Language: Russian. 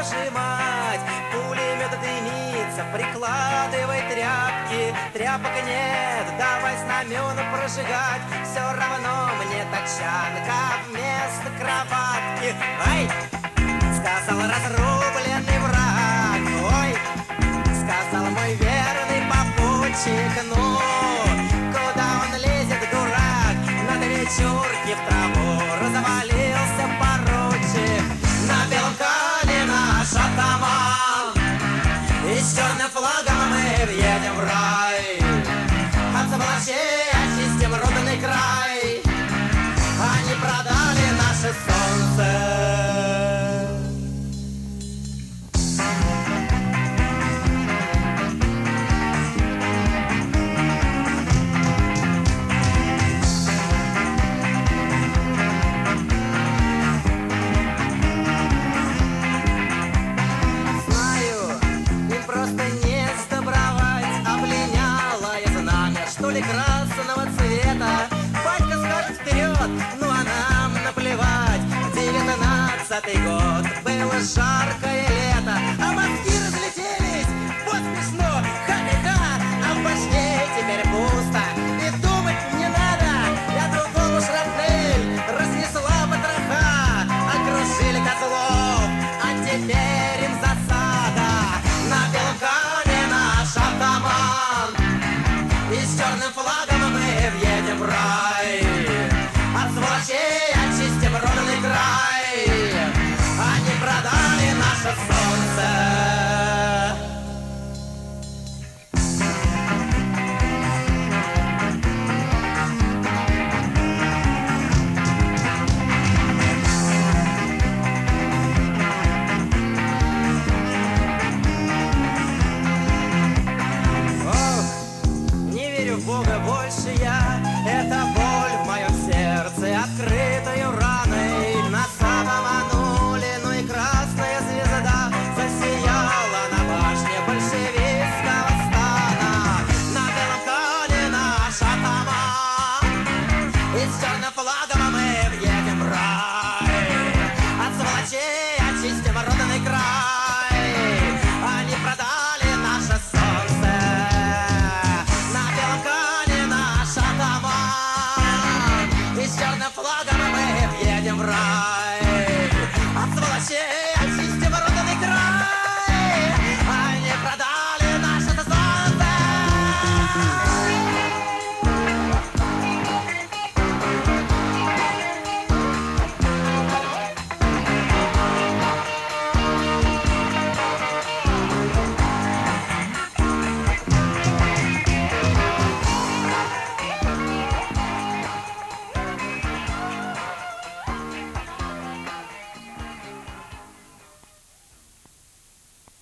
нажимать. Пулемет дымится, прикладывай тряпки. Тряпок нет, давай знамена прожигать. Все равно мне тачанка вместо кроватки. Ай! Сказал разрубленный враг. Ой! Сказал мой верный попутчик. Ну, куда он лезет, дурак? На вечерке в траву развалился поручик. На белом коне наш атаман, и с черным флагом мы въедем в рай. От сволочей очистим родный край. Они продали наше солнце. Красного цвета батька скачет вперед, ну а нам наплевать. 19-й год, было жаркое лето, а мозги разлетелись, вот смешно, ха-ха-ха. А в башке теперь пусто, и думать не надо. Я другому шрапнель разнесла потроха. Окружили козлов, а теперь им засада. На белом коне наш атаман, и с черным флагом мы въедем в рай. От сволочей очистим родный край. Они продали наше солнце.